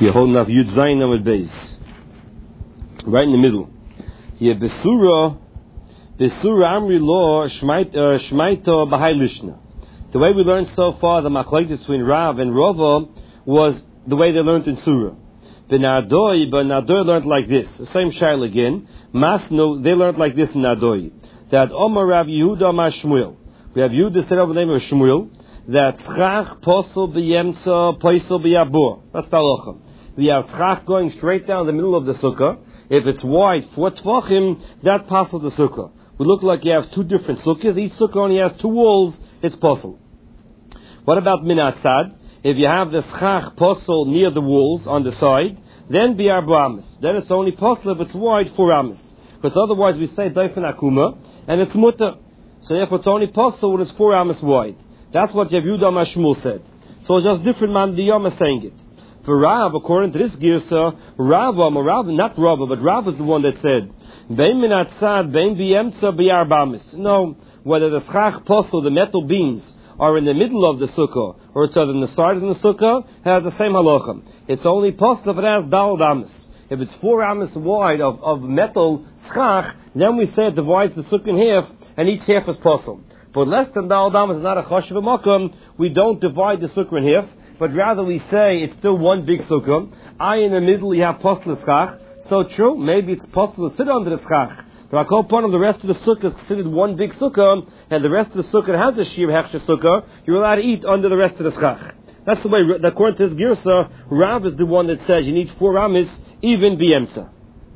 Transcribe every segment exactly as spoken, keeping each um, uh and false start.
You're holding up Yud Zayin Amud Beis, right in the middle. Here, Besura, Besura Amri Lo Shmaito B'Hai Lishna. The way we learned so far, the machlokes between Rav and Rava was the way they learned in Surah. But Nadoi, but Nadoi learned like this. The same shail again. Masno, they learned like this in Nadoi. That Omar Rav Yehuda Amar Shmuel. We have Yehuda said over the name of Shmuel. That Tzchach Posel B'Yemtza Posel B'Yabur. That's the halacha. We have Tzchach going straight down the middle of the sukkah. If it's wide, four tvachim, that passes the sukkah. We look like you have two different sukkahs. Each sukkah only has two walls. It's posel. What about minatzad? If you have the Tzchach Posel near the walls on the side, then Bi'ar B'Amis. Then it's only posel if it's wide, four amis. Because otherwise we say Daifen Akuma, and it's mutter. So therefore it's only posel when it's four amis wide. That's what Rav Yehuda Amar Shmuel said. So it's just different man Diyama saying it. For Rav, according to this girsa, Rav, Rav, not Rav, but Rav is the one that said, Bein minatzad, bein b'yemtza b'yar b'amis. No, whether the Tzchach Posel, the metal beams, are in the middle of the sukkah, or it's on the side of the sukkah, has the same halacha. It's only posel if it has dal amis. If it's four amis wide of, of metal tzchach, then we say it divides the sukkah in half, and each half is posel. But less than dal amis is not a choshev makom. We don't divide the sukkah in half, but rather we say it's still one big sukkah. I in the middle, you have posel tzchach. So true, maybe it's possible to sit under the tzchach. But I call upon the rest of the sukkah is considered one big sukkah, and the rest of the sukkah has the shir hechsher sukkah. You're allowed to eat under the rest of the tzchach. That's the way. According to his girsa, Rav is the one that says you need four amis even b'yemtza.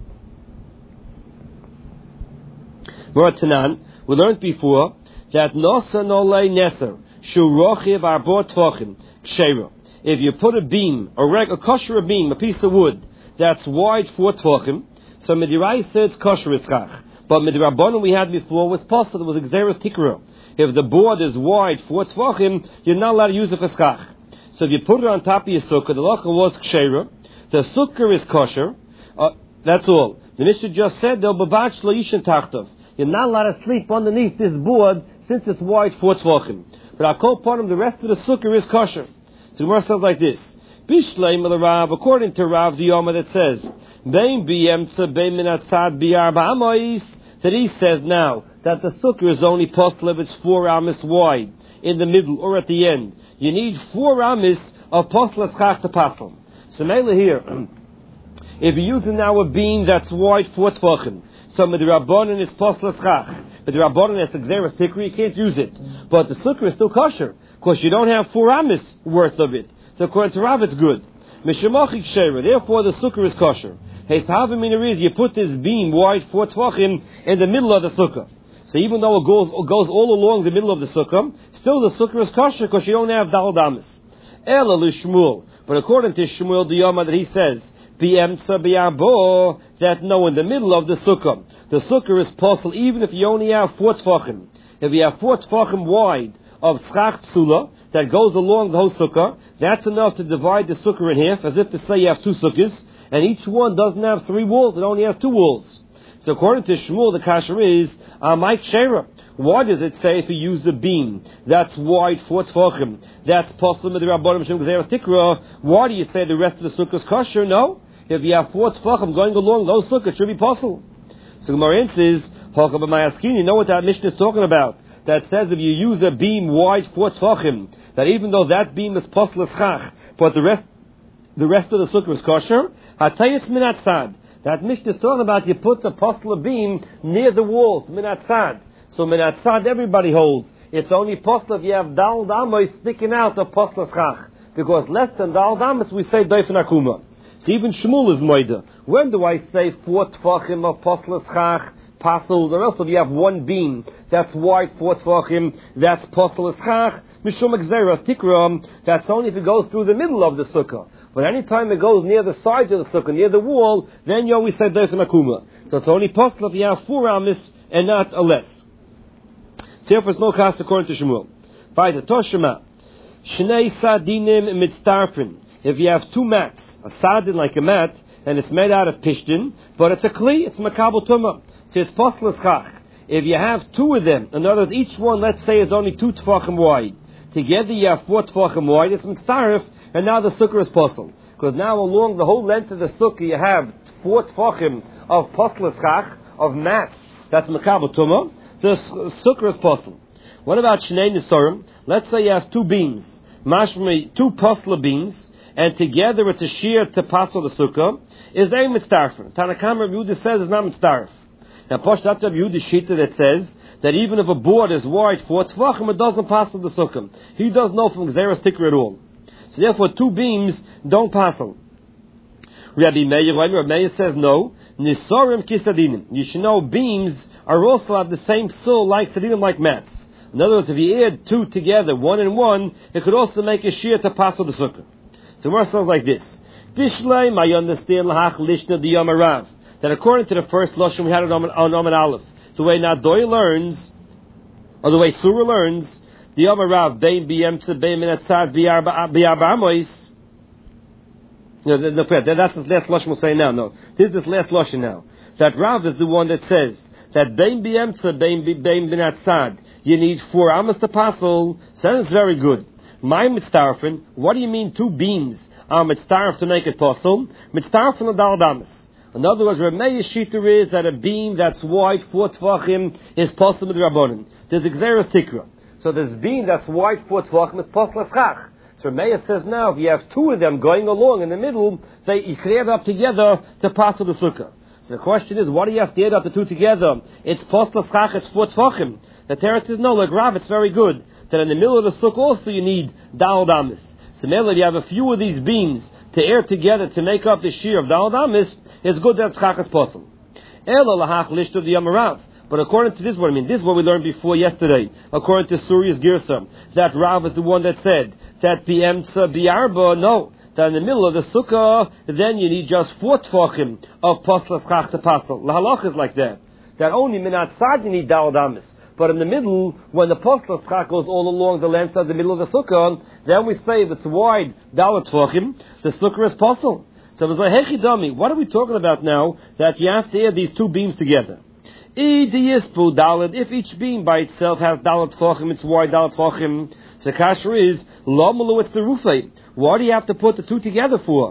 More Tanan, we learned before that nosa nolei neser shu rochiv arbor tvachim ksheira. If you put a beam, a reg, a kosher beam, a piece of wood that's wide four tvachim, so Midirai says kosher ischach. But Midirabbanan we had before was possible. It was exeris tikra. If the board is wide four tvachim, you're not allowed to use it for schach. So if you put it on top of your sukkah, the lacha was ksheira. The sukkah is kosher. Uh, that's all. The Mishnah just said they'll bavach lo yishin tachtov. You're not allowed to sleep underneath this board since it's wide four tvachim. But I call upon him, the rest of the sukkah is kosher. So the Gemara says like this: Bishleim el Rav, according to Rav the Yoma that says bein b'yemtza bein minatzad b'yar b'amois. That he says now that the sukkah is only posel if it's four amis wide in the middle or at the end. You need four amis of posel tzchach to pasel. So mainly here, if you're using now a beam that's wide four tvachim, so midrabbanan is posel tzchach. Midrabbanan is exeris tikri, you can't use it. But the sukkah is still kosher because you don't have four amis worth of it. So according to Rav, it's good. Mishemachik sheira, therefore the sukkah is kosher. Hey, is you put this beam wide four tvachim in the middle of the sukkah. So even though it goes it goes all along the middle of the sukkah, still the sukkah is kosher because you don't have dal damas. Ela l'shmuel, but according to Shmuel the Yoma that he says b'yemtza b'yabo, that no, in the middle of the sukkah, the sukkah is posel even if you only have four tvachim. If you have four tvachim wide of tzchach psula that goes along the whole sukkah, that's enough to divide the sukkah in half, as if to say you have two sukkahs. And each one doesn't have three walls, it only has two walls. So according to Shmuel, the kasher is, Mike Shera. Why does it say if you use a beam that's wide four tvachim, that's possible with the Rabbanim Shem Gzeira Tikra, why do you say the rest of the sukkah is kosher? No. If you have four tvachim going along, those sukkahs should be possible. So Gemara says, you know what that Mishnah is talking about? That says if you use a beam wide four tvachim, that even though that beam is possible tzchach, but the rest the rest of the sukkah is kosher, Hatayis minatzad. That Mishnah is talking about you put the posel beam near the walls, minatzad. So minatzad everybody holds. It's only posel if you have dal damas sticking out of posel schach. Because less than dal damas we say daifen akuma. So even Shmuel is moida. When do I say four tvachim of posel schach pasels, or else if you have one beam that's wide four tvachim, that's posel schach, mishum exeras tikram, that's only if it goes through the middle of the sukkah. But any time it goes near the sides of the sukkah, near the wall, then you always say daifen akuma. So it's only possible if you have four amis and not a less. Therefore, it's no cast according to Shmuel. Fayda toshema shnei sadinim mitztarfin. If you have two mats, a sadin like a mat, and it's made out of pishtin, but it's a kli, it's makabel tumah. So it's possible schach. If you have two of them, in other words, each one, let's say, is only two tefachim wide. Together you have four tefachim wide, it's mitzaref, and now the sukkah is possible. Because now along the whole length of the sukkah you have four tfachim of posel schach, of mats, that's makabel tumah, so the sukkah is posel. What about shnei nisorim? Let's say you have two beams, mashmi, two posel beams, and together it's a shear to pasel the sukkah, is a mitzdarfen. Tanakam Rabbi Yehuda says it's not mitzdarf. Now, Posh, that's Rabbi Yehuda's shita that says that even if a board is wide four tvachim, it doesn't pasel the sukkah. He doesn't know from Gzeras Tikra at all. So therefore, two beams don't pasel. Rabbi Meir, Rabbi Meir says no. Nisorim kisadinim. You should know beams are also have the same psul like sadinim, like mats. In other words, if you add two together, one and one, it could also make a shear to pasel the sukkah. So it sounds like this. Bishleim, I understand lahach lishna the yamarav. That according to the first lashon we had on Omen Aleph, the way Nadoy learns, or the way Surah learns, the yamarav bein b'yemtze bein minatzad b'yarba amois. No, no, that's the last lashon we'll say now. No, this is this last lashon now. That Rav is the one that says that bein b'yemtze bein bein minatzad. You need four amas to pasel. Sounds very good. My mitzdarfen. What do you mean two beams? Are mitzdarf to make it possible? Mitzdarfen l'dal damas. In other words, Rameya's shita is that a beam that's wide four tvachim is possible with Rabbanim. There's Gzeras Tikra. So this beam that's wide four tvachim is possible schach. So Rameya says now, if you have two of them going along in the middle, they you can add up together to pass the sukkah. So the question is, what do you have to add up the two together? It's possible schach, it's four tvachim. The Teretz says no, like Rav, it's very good that in the middle of the sukkah also you need dal damas. So merely you have a few of these beams to air together to make up the shear of dal damas. It's good that schach is possible. Ela lahach lishto the yamarav. But according to this, what I mean, this is what we learned before yesterday. According to Surya's Girsa, that Rav is the one that said that b'emtza b'arba. No, that in the middle of the sukkah, then you need just four tfachim of posla schach to pasel. Lahalach is like that. That only minat sad you need dal damas. But in the middle, when the posla schach goes all along the length of the middle of the sukkah, then we say if it's wide dal tfachim, the sukkah is posel. So it was like, hey, Chidami, what are we talking about now that you have to add these two beams together? If each beam by itself has dalat tfachim, it's wide dalat tfachim. So kasher is, lamalu, it's the rufay. Why do you have to put the two together for?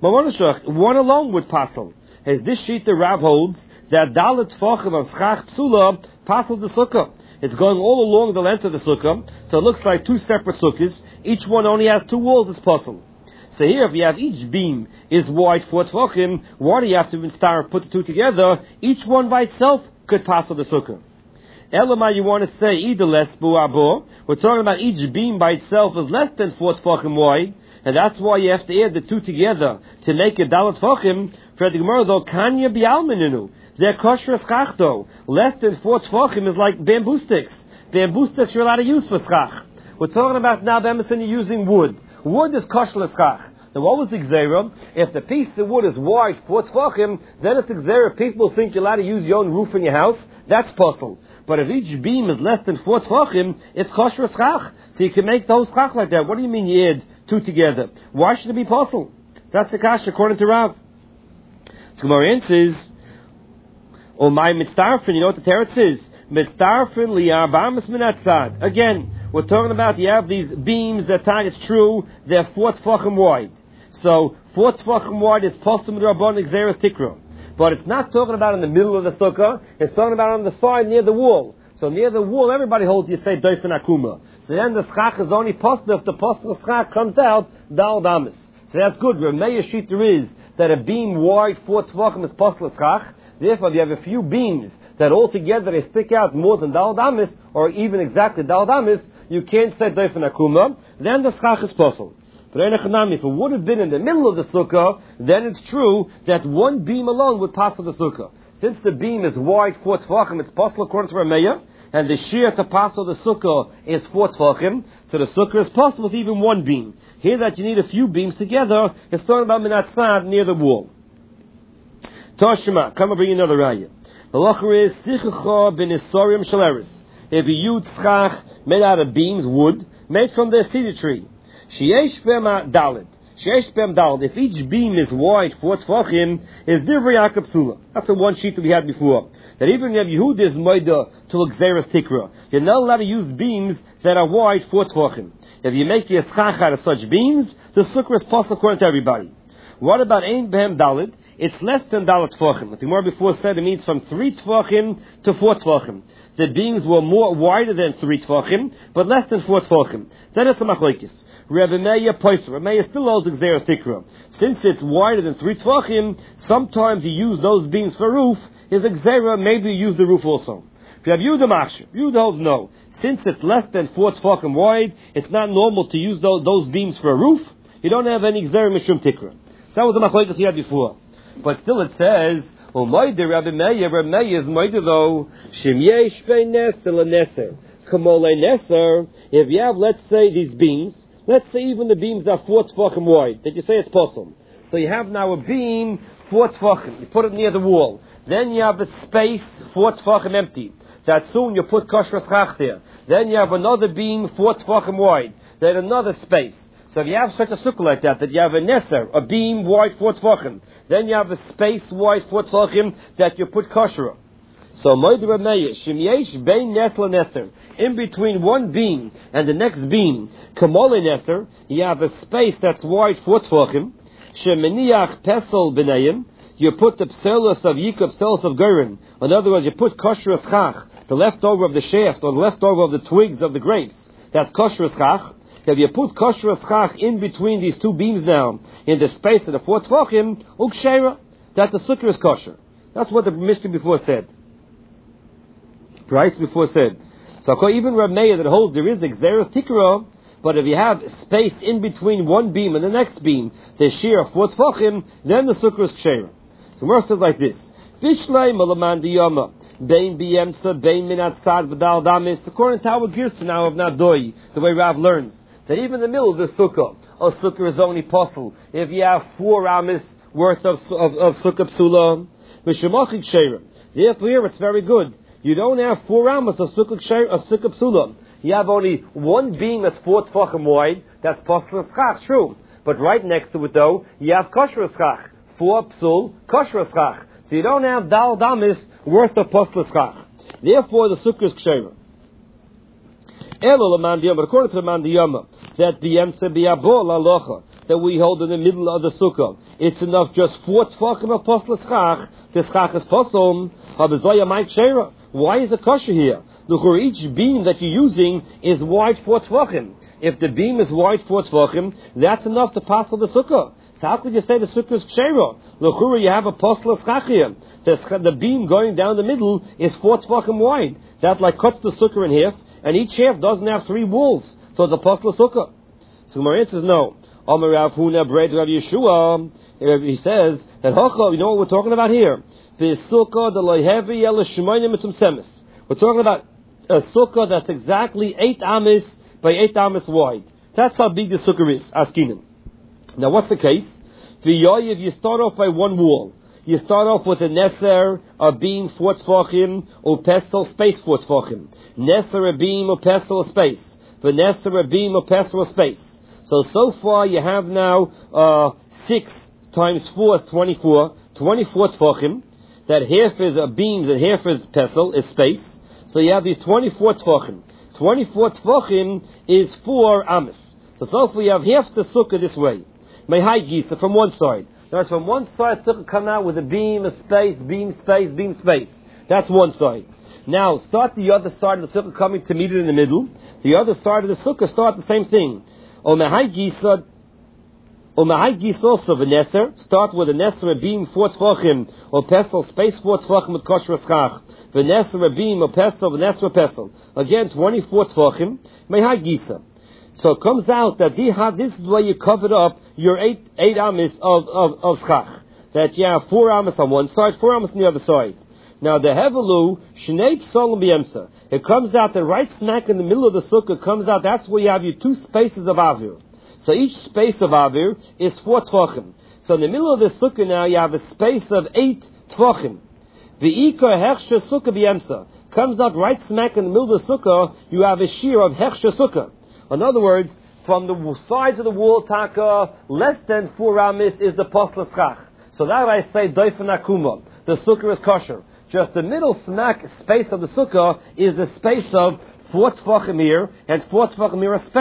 One alone would passel. As this sheet the Rav holds, that dalat tfachim of schach psula passel the sukkah. It's going all along the length of the sukkah, so it looks like two separate sukkahs. Each one only has two walls as possible. So here, if you have each beam is wide four tvachim, why do you have to start put the two together? Each one by itself could pass on the sukkah. Elamai, you want to say either less bu'abo. We're talking about each beam by itself is less than four tvachim wide, and that's why you have to add the two together to make a dalat tvachim. For the Gemara, though, kanya bi'almeninu. They're kosher schach, though. Less than four tvachim is like bamboo sticks. Bamboo sticks you're allowed to use for schach. We're talking about now, Emerson, you're using wood. Wood is kosher schach. Now, what was the gzera? If the piece of wood is wide four tvachim, then it's the gzera. People think you're allowed to use your own roof in your house. That's possible. But if each beam is less than four tvachim, it's kosher schach. So you can make the whole schach like that. What do you mean you add two together? Why should it be possible? That's the kasha according to Rav. So Gemara answers, "Oh my mitzdarfen." You know what the teretz is? Mitzdarfen li'arbamas minatzad. Again, we're talking about you have these beams that time it's true they're four tfachim wide. So four tfachim wide is possible to Rabban Gzeras Tikra. But it's not talking about in the middle of the sukkah, it's talking about on the side near the wall. So near the wall, everybody holds you say doifen akuma. So then the schach is only possible if the possible schach comes out dal damas. So that's good. Rameya shita is that a beam wide four tvachim is possible schach. Therefore, if you have a few beams that all together they stick out more than dal damas, or even exactly dal damas, you can't say doifen akuma. Then the schach is possible. But if it would have been in the middle of the sukkah, then it's true that one beam alone would pass the sukkah. Since the beam is wide four tvachim, it's possible according to Rameya, and the shear to pass the sukkah is four tvachim, so the sukkah is possible with even one beam. Here that you need a few beams together, it's talking about minatzad near the wall. Toshima, come and bring you another raya. The locher is sichucha ben isorium shaleris. If you use schach made out of beams, wood, made from the cedar tree. Sheyesh bem dalid. Sheyesh bem dalid. If each beam is wide four tvachim, is divrei akapsula. That's the one sheet that we had before. That even if Yehuda is moida to Gzeras Tikra, you're not allowed to use beams that are wide four tvachim. If you make the schach out of such beams, the sukkah is possible according to everybody. What about Ein Behem Dalid? It's less than Dalet Tvachim. The Gemara before said it means from three Tvachim to four Tvachim. The beams were more wider than three Tvachim, but less than four Tvachim. Then it's a Machlokes. Rebbe Meir Poiser. Rebbe Meir still holds Xeris Tikra. Since it's wider than three Tvachim, sometimes you use those beams for roof. His Xera, maybe you use the roof also. If you have Yehuda Machshir, Yehuda holds no. Since it's less than four Tvachim wide, it's not normal to use those, those beams for a roof. You don't have any Xera Mishum Tikra. That was the Machlokes he had before. But still it says, "Oh, Moide Rabbi Meir, Rabbi Meir is Moide though. Shem yesh bein neser leneser, kamolei neser." If you have, let's say, these beams, let's say even the beams are four tefachim wide, that you say it's possible. So you have now a beam four tefachim. You put it near the wall. Then you have a space four tefachim empty. That soon you put kosher schach there. Then you have another beam four tefachim wide. Then another space. So if you have such a sukkah like that, that you have a neser, a beam wide four tefachim, then you have a space wide four tefachim that you put kosher. So Moed Reb Meir, Shem yesh bein nes leneser, in between one beam and the next beam, kamol neser, you have a space that's wide four tefachim. Shem meniach pesel b'neiim, you put the pselos of yikah, pselos of gerin. In other words, you put kosher schach, the leftover of the shaft or the leftover of the twigs of the grapes. That's kosher schach. If you put kosher schach in between these two beams now, in the space of the four tefachim, ukshera, that the sukkah is kosher. That's what the Mishnah before said. Price before said. So even Reb Meir that holds there is the Xeris Tikra, but if you have space in between one beam and the next beam, the shear of four tefachim, then the sukkah is kshera. So Gemara says like this: Vishlei malaman diyama. Bein biyemsa, bein minat sad v'dal damis. According to our Girsa now of Nadoi, the way Rav learns, that even in the middle of the sukkah, a sukkah is only possible if you have four amis worth of, of, of sukkah psula. Mishemachik sheira. Therefore here it's very good. You don't have four amis of sukkah sheira, of sukkah psula. You have only one beam that's four tefachim wide, that's possible schach, true. But right next to it though, you have kosher schach. Four psul, kosher schach. So you don't have dal damis worth of possible schach. Therefore the sukkah is ksheira. Elo l'mandiyama, according to the mandiyama, that b'yemse b'yabol alocha, that we hold in the middle of the sukkah, it's enough just four tefachim of possible schach. The schach is possible. Habezoya ma'ik sheira. Why is it kosher here? Look, each beam that you're using is wide four tefachim. If the beam is wide four tefachim, that's enough to pass the sukkah. So how could you say the sukkah is kshera? L'chura, you have a posel schach here. The, the beam going down the middle is four tefachim wide. That like cuts the sukkah in half, and each half doesn't have three walls. So it's a posel sukkah. So Gemara answers no. Amar Rav Huna Breid Rav Yeshua. He says that Hocha, you know what we're talking about here? The sukkah the lohevi el shmoinim mitzum semis. We're talking about a sukkah that's exactly eight amis by eight amis wide. That's how big the sukkah is. Askinim. Now what's the case? V'yoyev, you start off by one wall. You start off with a neser, a beam, four tefachim, or pestel, space, four tefachim. Neser, a beam, or pestel, a space. V'neser, a beam, or pestel, a space. So, so far you have now uh, six times four is twenty-four. twenty-four tefachim. That half is uh, beams and half is pestel, is space. So you have these twenty-four tefachim. twenty-four tefachim is four amis. So, so far you have half the sukkah this way. Mehai gisa from one side. Now, from one side, sukkah come out with a beam, a space, beam, space, beam, space. That's one side. Now, start the other side of the sukkah coming to meet it in the middle. The other side of the sukkah start the same thing. O mehai gisa, o mehai gisa also the neser. Start with a neser, a beam, four tefachim, or pestel, space, four tefachim with kosher schach. The neser, a beam, or pestel, the neser, a pestel. Again, twenty-four tefachim. Mehai gisa. So it comes out that this is the way you covered up your eight eight amis of, of, of schach. That you have four amis on one side, four amis on the other side. Now the hevelu, shnei psolim b'yemsa. It comes out that right smack in the middle of the sukkah comes out, that's where you have your two spaces of avir. So each space of avir is four tefachim. So in the middle of the sukkah now you have a space of eight tefachim. V'ikar hechsher sukkah b'yemsa. Comes out right smack in the middle of the sukkah, you have a shear of hechsher sukkah. In other words, from the sides of the wall, taka, less than four amis is the posla schach. So that I say, doifen akuma. The sukkah is kosher. Just the middle smack space of the sukkah is the space of four tefachim here and four tefachim here space.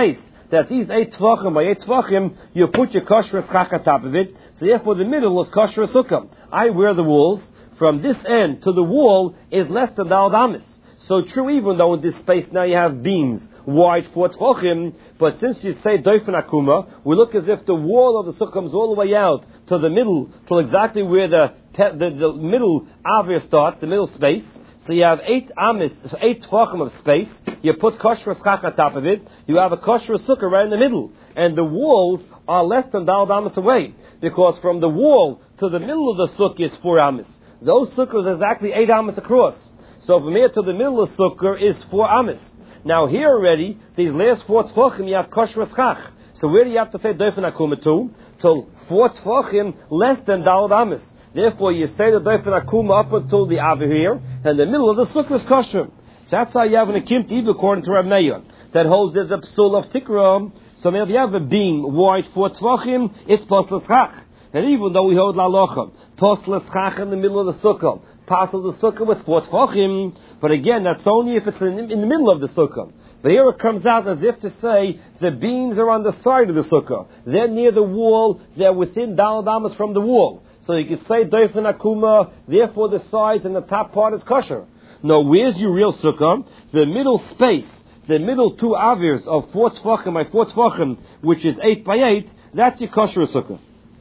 that these eight tvachim by eight tvachim, you put your kosher schach on top of it. So therefore the middle was kosher sukkah. I wear the walls. From this end to the wall is less than Daled Amis. So true, even though in this space now you have beams wide four tvachim, but since you say doifen akuma, we look as if the wall of the sukkah comes all the way out to the middle, to exactly where the the, the middle avir starts, the middle space. So you have eight amis, eight tvachim of space. You put kosher schach on top of it. You have a kosher sukkah right in the middle, and the walls are less than Daled Amis away, because from the wall to the middle of the sukkah is four amis. Those sukkahs are exactly eight amis across. So from here to the middle of the sukkah is four amis. Now here already, these last four tefachim, you have kosher schach. So where do you have to say doifen akuma to? Till four tefachim less than Daled Amis. Therefore, you say the doifen akuma up until the avir here, and the middle of the sukkah is kosher. So that's how you have an akimt even according to Rav Meir, that holds there's a psul of tikra. So if you have a beam wide four tefachim, it's posel schach. And even though we hold la locha, posel schach in the middle of the sukkah, passel the sukkah with four tefachim, but again, that's only if it's in, in the middle of the sukkah. But here it comes out as if to say the beams are on the side of the sukkah. They're near the wall, they're within Daled Amis from the wall. So you could say doifen akuma, therefore the sides and the top part is kosher. No, where's your real sukkah? The middle space, the middle two avirs of four tefachim by four tefachim, which is eight by eight, that's your kosher sukkah.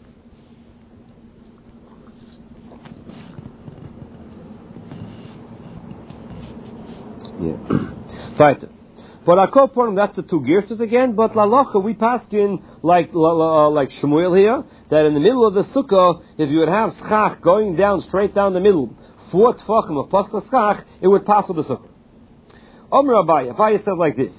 Yeah. Right. But our koponim, that's the two gerses again. But lalacha, we passed in like uh, like Shmuel here, that in the middle of the sukkah, if you would have schach going down straight down the middle, four tefachim of pascha schach, it would pass with the sukkah. Omer Abaye, Abaye says like this: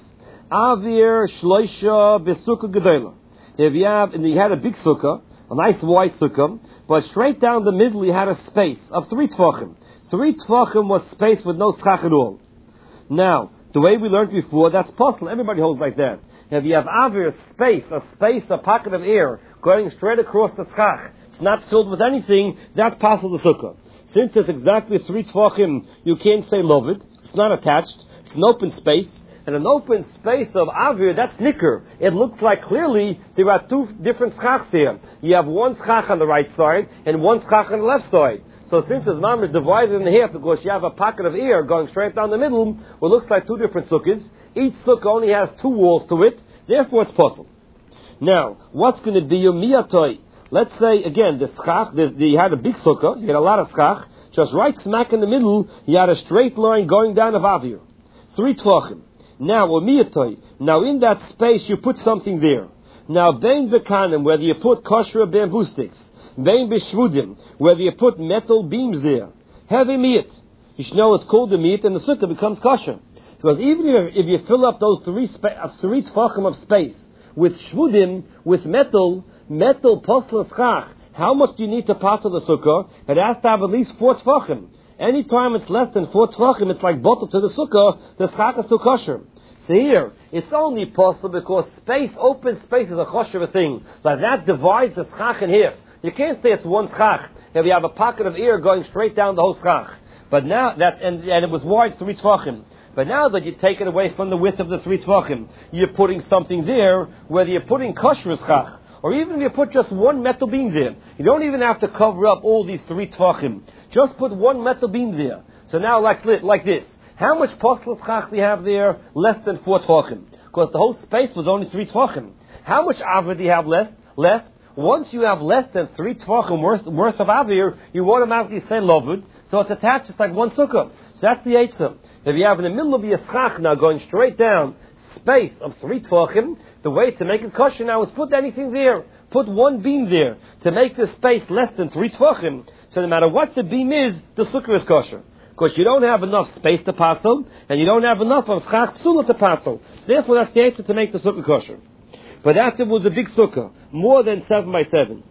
Avir shloisha besukkah gedola. If you have, and you had a big sukkah, a nice wide sukkah, but straight down the middle you had a space of three tefachim. Three tefachim was space with no schach at all. Now, the way we learned before, that's possible. Everybody holds like that. If you have avir, space, a space, a pocket of air going straight across the schach, it's not filled with anything, that's possible the sukkah. Since it's exactly three tefachim, you can't say lovid. It's not attached. It's an open space. And an open space of avir, that's nicker. It looks like clearly there are two different schachs here. You have one schach on the right side and one schach on the left side. So since his mom is divided in half because you have a pocket of air going straight down the middle, what looks like two different sukkahs, each sukkah only has two walls to it, therefore it's possible. Now, what's going to be your miyatoi? Let's say, again, the schach, the, the, you had a big sukkah, you had a lot of schach, just right smack in the middle, you had a straight line going down of avir. Three tvachim. Now, or miyatoi, now in that space you put something there. Now, bein bekanim, whether you put kosher bamboo sticks, bein b'shvudim, whether you put metal beams there, heavy meat. You should know it's called the meat, and the sukkah becomes kosher. Because even if, if you fill up those three spa- uh, three tefachim of space with shvudim, with metal, metal posel schach, how much do you need to pass on the sukkah? It has to have at least four tefachim. Anytime it's less than four tefachim, it's like bottle to the sukkah, the schach is still kosher. So here, it's only possible because space, open space is a kosher thing. Like that divides the schach in half. You can't say it's one schach if you have a pocket of air going straight down the whole schach. But now that, and, and it was wide three tefachim. But now that you take it away from the width of the three tefachim, you're putting something there, whether you're putting kosher schach, or even if you put just one metal beam there. You don't even have to cover up all these three tefachim. Just put one metal beam there. So now like, like this. How much posel schach do you have there? Less than four tefachim. Because the whole space was only three tefachim. How much avir do you have left? Left? Once you have less than three tefachim worth, worth of avir, you automatically say lovud. So it's attached, it's like one sukkah. So that's the eitzah. If you have in the middle of the schach now going straight down, space of three tefachim, the way to make it kosher now is put anything there. Put one beam there to make the space less than three tefachim. So no matter what the beam is, the sukkah is kosher. Because you don't have enough space to passel, and you don't have enough of schach psula to passel. Therefore, that's the answer to make the sukkah kosher. But after it was a big sukkah, more than seven by seven.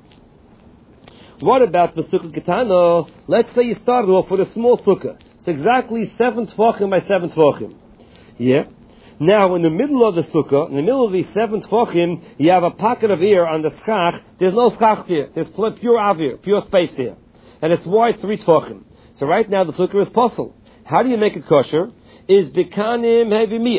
What about the sukkah ketana? Let's say you started off with a small sukkah. It's exactly seven tefachim by seven tefachim. Yeah. Now, in the middle of the sukkah, in the middle of these seven tefachim, you have a pocket of air on the schach. There's no schach there. There's pure avir, pure space there. And it's wide three tefachim. So right now the sukkah is posel. How do you make it kosher? Is bekanim heavy meat.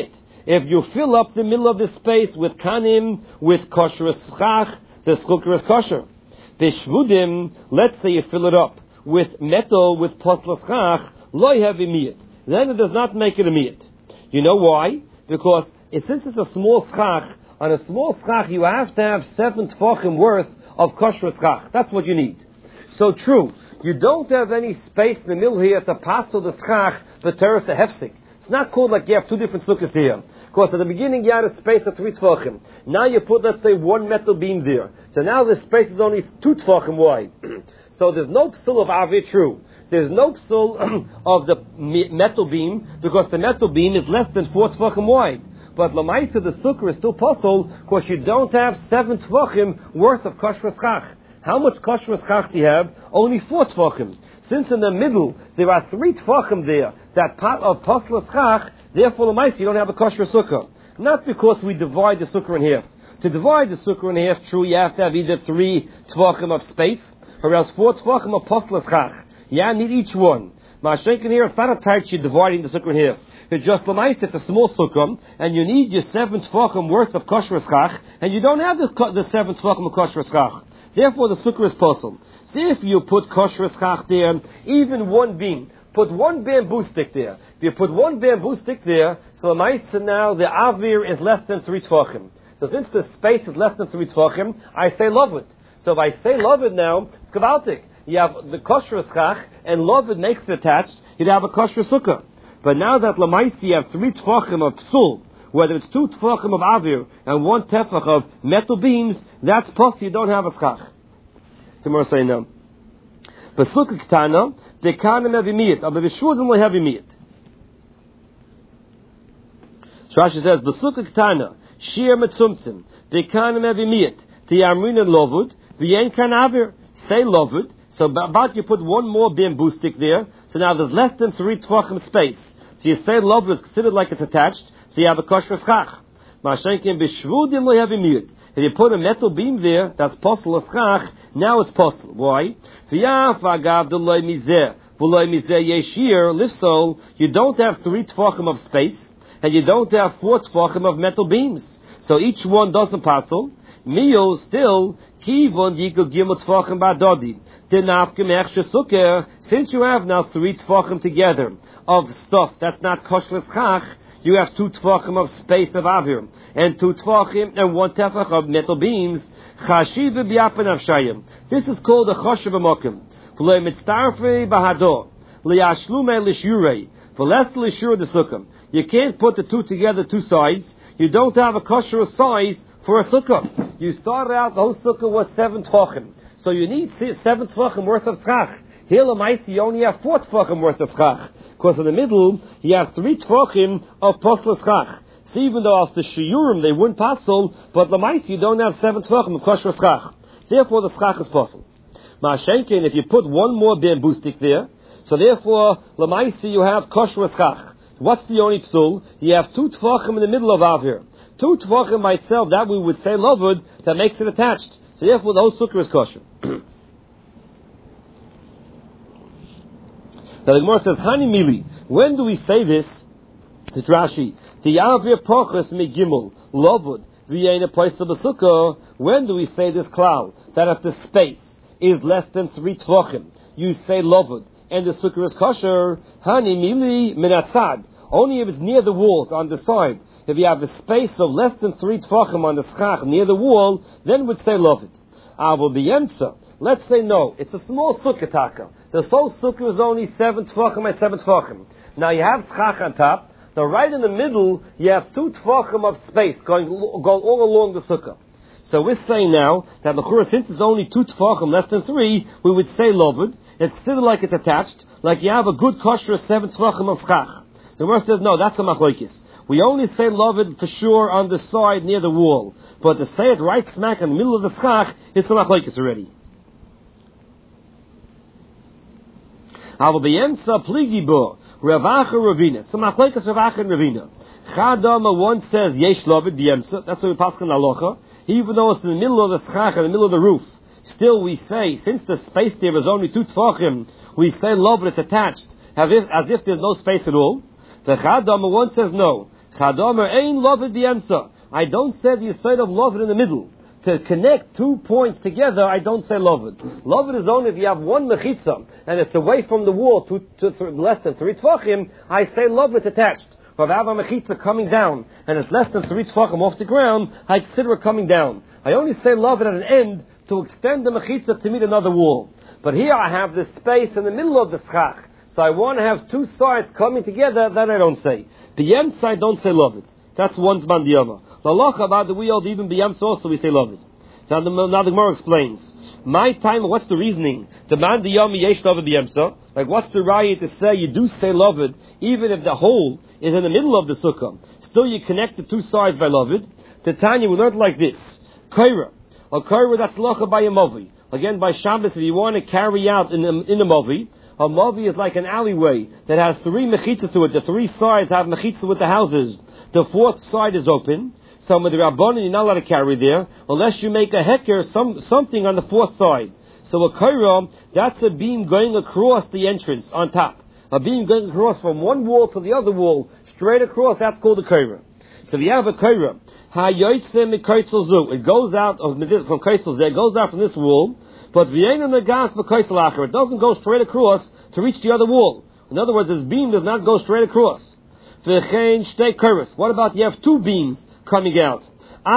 if you fill up the middle of the space with kanim, with kosher schach, the schukar is kosher. Bishvudim, let's say you fill it up with metal, with posla schach, lo have imiyat. Then it does not make it imiyat. You know why? Because it, since it's a small schach, on a small schach you have to have seven tefachim worth of kosher schach. That's what you need. So true, you don't have any space in the middle here to pass the schach, the teres the hefsik. It's not called like you have two different sukkahs here. Because at the beginning you had a space of three tefachim. Now you put, let's say, one metal beam there. So now the space is only two tefachim wide. So there's no psul of avir true. There's no psul of the metal beam, because the metal beam is less than four tefachim wide. But lamaita, the sukkah is still puzzle, because you don't have seven tefachim worth of kosher schach. How much kosher schach do you have? Only four tefachim. Since in the middle there are three tefachim there, that part of posla schach, therefore lamaita you don't have a kosher sukkah. Not because we divide the sukkah in half. To divide the sukkah in half, true, you have to have either three tefachim of space, or else four tefachim of posla schach. Yeah, I need each one. Ma'ashenkin here, it's not a tight sheet dividing the sukkah in half. It's just lamaita, it's a small sukkah, and you need your seven tefachim worth of kosher schach, and you don't have the, the seven tefachim of kosher schach. Therefore, the sukkah is possible. See, if you put kosher schach there, even one beam, put one bamboo stick there. If you put one bamboo stick there, so lamaita now the avir is less than three tefachim. So since the space is less than three tefachim, I say love it. So if I say love it now, it's kavaltik. You have the kosher schach, and love it makes it attached, you'd have a kosher sukkah. But now that lamaita you have three tefachim of psul, whether it's two tefachim of avir and one tefach of metal beams, that's possible. You don't have a schach. Tomorrow say no. But sukkah ketana, they can't have imiyat. But b'shvudim will have imiyat. Rashi says, "B'sukkah ketana, shir metzumtzim, they can't have imiyat. The yamrin lovud, v'yen kan avir. Say lovud. So about you put one more bamboo stick there. So now there's less than three tefachim space. So you say lovud is considered like it's attached. So you have a kosher schach. Ma'ashenkin b'shvudim will have imiyat. If you put a metal beam there, that's possible a schach. Now it's possible. Why? You don't have three tefachim of space, and you don't have four tefachim of metal beams. So each one doesn't passel. Mio still kivon yikol gimel tefachim ba'dodi. Since you have now three tefachim together of stuff that's not kosher schach, you have two tefachim of space of avir, and two tefachim and one tefach of metal beams. Chashiv b'yapen avshayim. This is called a choshev amokim. V'lo mitztarfei bahado liyashlume lishure v'les lishur the sukkah. You can't put the two together, two sides. You don't have a kosher size for a sukkah. You started out the whole sukkah was seven tefachim, so you need seven tefachim worth of schach. Here lamaisa you only have four tefachim worth of schach, because in the middle you have three tefachim of posla schach. So even though after shiurim they wouldn't passel, but lamaisa you don't have seven tefachim of kosher schach. Therefore the schach is possible. Ma'ashenkin, if you put one more bamboo stick there, so therefore lamaisa you have kosher schach. What's the only psul? You have two tefachim in the middle of avir. Two tefachim by itself, that we would say lovud, that makes it attached. So therefore the whole sukkah is kosher. Now the Gemara says, Hani mili. When do we say this? It's Rashi. The avir prochas megimel lovud v'yein place of the sukkah. When do we say this klal? That if the space is less than three tvachim, you say lovud, and the sukkah is kosher. Hani mili minatzad. Only if it's near the walls on the side. If you have a space of less than three tvachim on the schach near the wall, then we'd say lovud. Avol b'yemtza. Let's say no. It's a small sukkah taka. The whole sukkah is only seven tvachim by seven tvachim. Now you have schach on top. Now right in the middle, you have two tvachim of space going, going all along the sukkah. So we're saying now that the chura, since it's only two tvachim, less than three, we would say lovud. It's still like it's attached, like you have a good kosher seven tvachim of schach. The Gemara says no, that's a machlokes. We only say lovud for sure on the side near the wall, but to say it right smack in the middle of the schach, it's a machlokes already. Ava b'yemtza pligi bo Ravacha Ravina. So machlokes Ravacha and Ravina. Chadama one says yesh lovud b'yemtza. That's what we pass on halacha. Even though it's in the middle of the schach, in the middle of the roof, still we say, since the space there is only two tefachim, we say lovud it's attached, as if, as if there's no space at all. The Chadama one says no. Chadomer ein lovid b'emsa. I don't say the side of lovid in the middle. To connect two points together, I don't say lovid. Lovid is only if you have one mechitza and it's away from the wall to, to, to less than three tefachim. I say lovid attached. But if I have a mechitza coming down and it's less than three tefachim off the ground, I consider it coming down. I only say lovid at an end to extend the mechitza to meet another wall. But here I have this space in the middle of the schach. So I want to have two sides coming together, that I don't say. The yem side don't say lovid. That's one zman diyama. The halacha about the we old even b'yam also we say lovid. Now the, now the Gemara explains. My time, what's the reasoning? The man diyama yesh lovid b'yamsa. Like what's the raya to say you do say lovid even if the hole is in the middle of the sukkah? Still you connect the two sides by lovid. The Tanya we learned like this. Kaira. A kaira that's halacha by a movi. Again by Shabbos if you want to carry out in the, in the movi. A mavi is like an alleyway that has three mechitzas to it. The three sides have mechitzas with the houses. The fourth side is open. So with the Rabbanan, you're not allowed to carry there unless you make a heker, some, something on the fourth side. So a kaira, that's a beam going across the entrance on top. A beam going across from one wall to the other wall, straight across, that's called a kaira. So if you have a kaira, it goes out of, from kaisel, it goes out from this wall. But it doesn't go straight across to reach the other wall. In other words, this beam does not go straight across. What about you have two beams coming out? In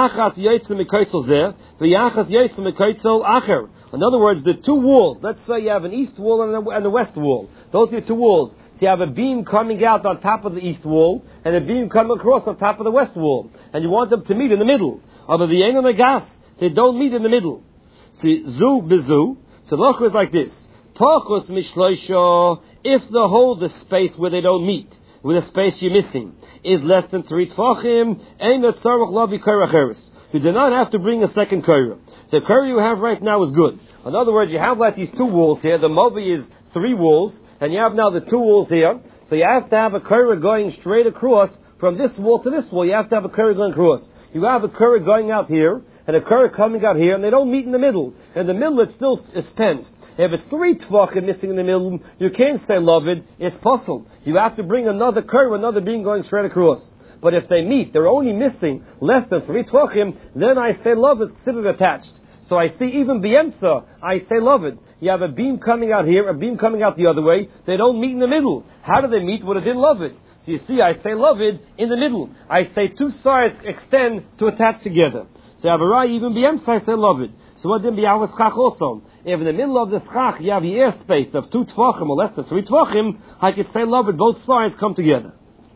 other words, the two walls, let's say you have an east wall and a, and a west wall. Those are your two walls. So you have a beam coming out on top of the east wall and a beam coming across on top of the west wall. And you want them to meet in the middle. They don't meet in the middle. See, zu bezu. So the loch is like this. Pachos mishloisha. If the whole, the space where they don't meet, with the space you're missing, is less than three tfachim, ain't a tzarech lavi kaira cheres. You do not have to bring a second kaira. The kaira you have right now is good. In other words, you have like these two walls here. The movi is three walls, and you have now the two walls here. So you have to have a kaira going straight across from this wall to this wall. You have to have a kaira going across. You have a kaira going out here, and a kaira coming out here, and they don't meet in the middle. In the middle, it still is fenced. If it's three tvachim missing in the middle, you can't say lovid, it's possible. You have to bring another kaira, another being going straight across. But if they meet, they're only missing less than three tvachim, then I say lovid is considered attached. So I see even b'yemtza, I say lovid. You have a beam coming out here, a beam coming out the other way, they don't meet in the middle. How do they meet? Well, it didn't lovid. So you see, I say lovid in the middle. I say two sides extend to attach together. So Avarai even b'yemtza I say lovid. So what then b'yavas schach also? If in the middle of the schach you have the airspace of two tvachim or less than three tvachim, I could say lovid, both sides come together.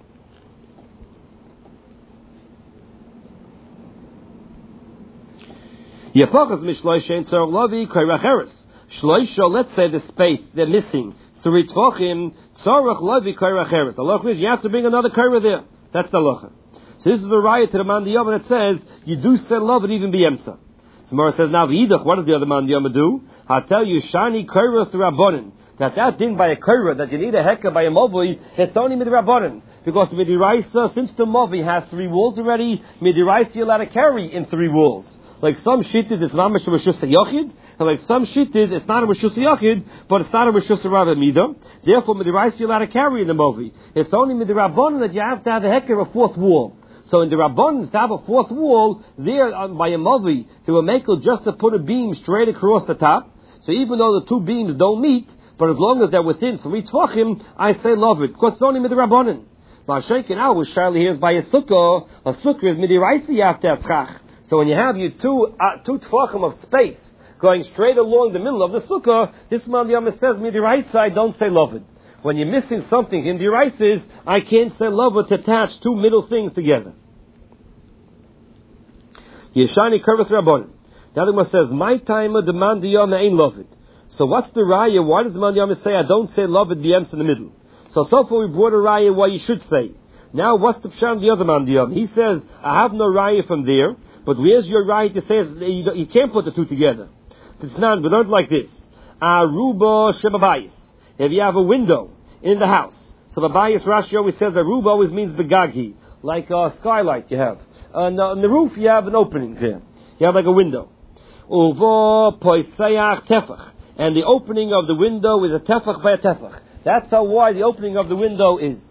Yapachas mishloisha and tzarech lavi kaira cheres. Shloisha, let's say the space they're missing three tvachim, tzarech lavi kaira cheres. The halacha is you have to bring another kaira there. That's the halacha. So this is a raya to the man diyama that says you do say lovid even b'yemtza. So Mara says now v'idach, what does the other man diyama do? I'll tell you shani kairos to rabbanon. That that ding by a kaira that you need a heka by a movi, it's only midrabanan. Because midiraisa, since the movi has three walls already, midiraisa you're allowed to carry in three walls. Like some shitted, it's not a Rishus HaYachid, and like some shitted, it's not a Rishus HaYachid, but it's not a Rishus HaRav Mida. Therefore, Midirais you're allowed to carry in the movie. It's only Midirabban that you have to have a hecker, a fourth wall. So in the Rabban, to have a fourth wall, there uh, by a movie, they will make it just to put a beam straight across the top. So even though the two beams don't meet, but as long as they're within three tvachim, I say love it, because it's only Midirabbanan. Now, shaking out with Charlie here is by a sukkah, a sukkah is Midirais you have to have chach. So when you have your two uh, two tvachim of space going straight along the middle of the sukkah, this man Yama says, midiraisa, I don't say lovid. When you're missing something in the iraises, I can't say lovid to attach two middle things together. Yeshani Kurvas Rabbanon. Now the Gemara says, my time of the man Yama ain't lovid. So what's the raya? Why does the man Yama say, I don't say lovid b'yems in the middle? So so far we brought a raya why you should say. Now what's the pshan the other man Yama? He says, I have no raya from there. But where's your right to say you, you can't put the two together? It's not, we don't like this. Aruba shebabayis. If you have a window in the house, so babayis Rashi always says aruba always means begaghi, like a skylight you have. On the, on the roof you have an opening there. You have like a window. Uvo poisayach tefach. And the opening of the window is a tefach by a tefach. That's how wide the opening of the window is.